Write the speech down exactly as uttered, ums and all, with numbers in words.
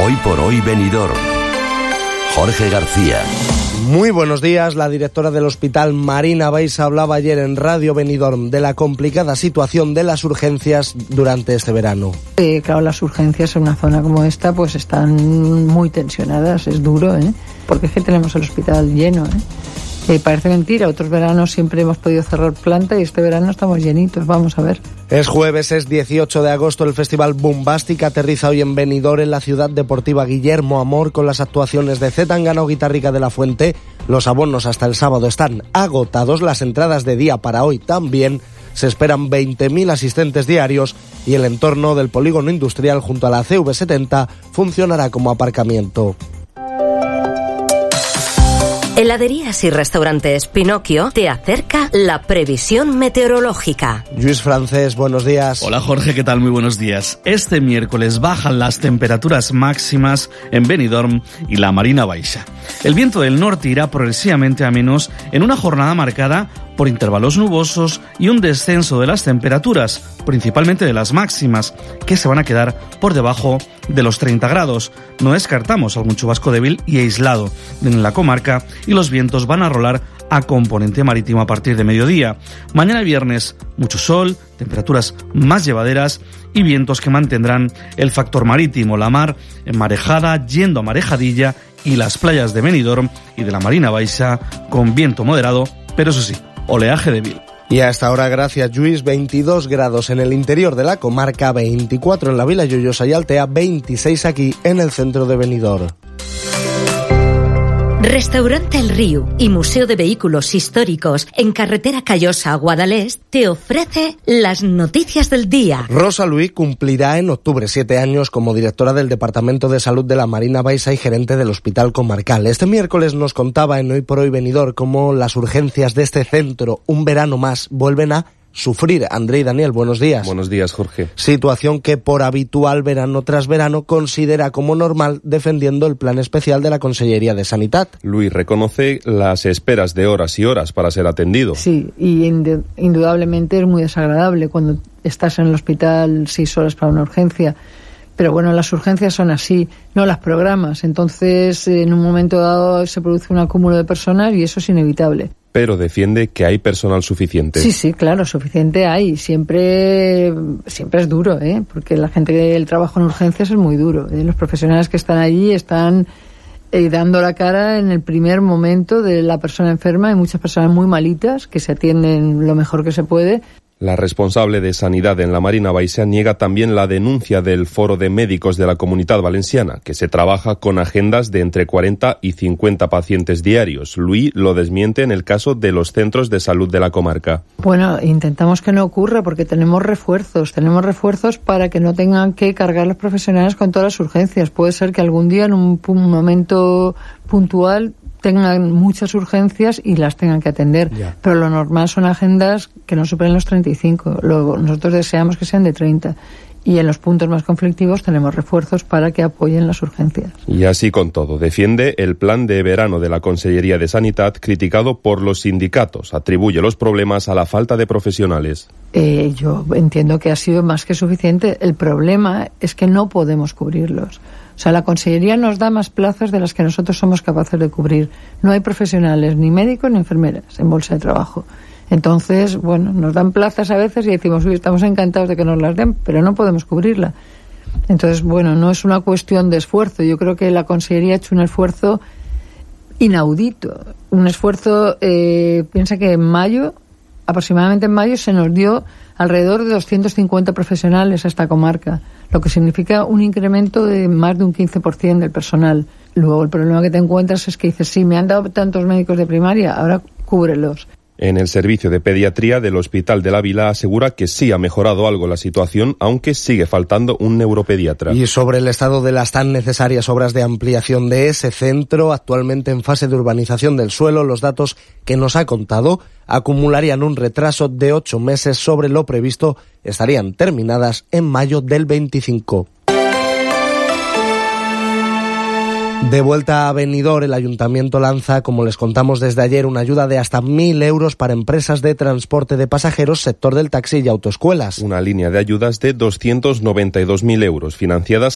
Hoy por hoy Benidorm. Jorge García. Muy buenos días. La directora del Hospital Marina Baixa hablaba ayer en Radio Benidorm de la complicada situación de las urgencias durante este verano. Eh, claro, las urgencias en una zona como esta pues están muy tensionadas, es duro, ¿eh? Porque es que tenemos el hospital lleno, ¿eh? Eh, parece mentira, otros veranos siempre hemos podido cerrar planta y este verano estamos llenitos, vamos a ver. Es jueves, es dieciocho de agosto, el Festival Bombastic aterriza hoy en Benidorm, en la ciudad deportiva Guillermo Amor, con las actuaciones de Zetangana o Guitarrica de la Fuente. Los abonos hasta el sábado están agotados, las entradas de día para hoy también. Se esperan veinte mil asistentes diarios y el entorno del polígono industrial junto a la C V setenta funcionará como aparcamiento. Heladerías y restaurantes Pinocchio te acerca la previsión meteorológica. Luis Francés, buenos días. Hola Jorge, ¿qué tal? Muy buenos días. Este miércoles bajan las temperaturas máximas en Benidorm y la Marina Baixa. El viento del norte irá progresivamente a menos en una jornada marcada por intervalos nubosos y un descenso de las temperaturas, principalmente de las máximas, que se van a quedar por debajo de los treinta grados. No descartamos algún chubasco débil y aislado en la comarca y los vientos van a rolar a componente marítimo a partir de mediodía. Mañana viernes, mucho sol, temperaturas más llevaderas y vientos que mantendrán el factor marítimo, la mar enmarejada, yendo a marejadilla, y las playas de Benidorm y de la Marina Baixa con viento moderado, pero eso sí, oleaje débil. Y hasta ahora, gracias Lluís, veintidós grados en el interior de la comarca, veinticuatro en la Vila Lloyosa y Altea, veintiséis aquí en el centro de Benidorm. Restaurante El Río y Museo de Vehículos Históricos en carretera Callosa a Guadalest te ofrece las noticias del día. Rosa Luis cumplirá en octubre siete años como directora del Departamento de Salud de la Marina Baixa y gerente del Hospital Comarcal. Este miércoles nos contaba en Hoy por Hoy Benidorm cómo las urgencias de este centro, un verano más, vuelven a sufrir. André y Daniel, buenos días. Buenos días, Jorge. Situación que por habitual verano tras verano considera como normal, defendiendo el plan especial de la Consellería de Sanidad. Luis reconoce las esperas de horas y horas para ser atendido. Sí, y indudablemente es muy desagradable cuando estás en el hospital seis horas para una urgencia. Pero bueno, las urgencias son así, no las programas. Entonces, en un momento dado se produce un acúmulo de personas y eso es inevitable. Pero defiende que hay personal suficiente. Sí, sí, claro, suficiente hay. Siempre siempre es duro, ¿eh? Porque la gente, el trabajo en urgencias es muy duro, ¿eh? Los profesionales que están allí están eh, dando la cara en el primer momento de la persona enferma. Hay muchas personas muy malitas que se atienden lo mejor que se puede. La responsable de Sanidad en la Marina Baixa niega también la denuncia del Foro de Médicos de la Comunitat Valenciana, que se trabaja con agendas de entre cuarenta y cincuenta pacientes diarios. Luis lo desmiente en el caso de los centros de salud de la comarca. Bueno, intentamos que no ocurra porque tenemos refuerzos, tenemos refuerzos para que no tengan que cargar los profesionales con todas las urgencias. Puede ser que algún día en un, un momento puntual tengan muchas urgencias y las tengan que atender. Ya. Pero lo normal son agendas que no superen los treinta y cinco. Luego, nosotros deseamos que sean de treinta. Y en los puntos más conflictivos tenemos refuerzos para que apoyen las urgencias. Y así con todo, defiende el plan de verano de la Consellería de Sanidad criticado por los sindicatos. Atribuye los problemas a la falta de profesionales. Eh, yo entiendo que ha sido más que suficiente. El problema es que no podemos cubrirlos. O sea, la Consellería nos da más plazas de las que nosotros somos capaces de cubrir. No hay profesionales, ni médicos ni enfermeras en bolsa de trabajo. Entonces, bueno, nos dan plazas a veces y decimos, uy, estamos encantados de que nos las den, pero no podemos cubrirla. Entonces, bueno, no es una cuestión de esfuerzo. Yo creo que la Consellería ha hecho un esfuerzo inaudito. Un esfuerzo, eh, piensa que en mayo, aproximadamente en mayo, se nos dio alrededor de doscientos cincuenta profesionales a esta comarca, lo que significa un incremento de más de un quince por ciento del personal. Luego, el problema que te encuentras es que dices, sí, me han dado tantos médicos de primaria, ahora cúbrelos. En el servicio de pediatría del Hospital de la Vila asegura que sí ha mejorado algo la situación, aunque sigue faltando un neuropediatra. Y sobre el estado de las tan necesarias obras de ampliación de ese centro, actualmente en fase de urbanización del suelo, los datos que nos ha contado acumularían un retraso de ocho meses sobre lo previsto, estarían terminadas en mayo del veinticinco. De vuelta a Benidorm, el Ayuntamiento lanza, como les contamos desde ayer, una ayuda de hasta mil euros para empresas de transporte de pasajeros, sector del taxi y autoescuelas. Una línea de ayudas de doscientos noventa y dos mil euros, financiadas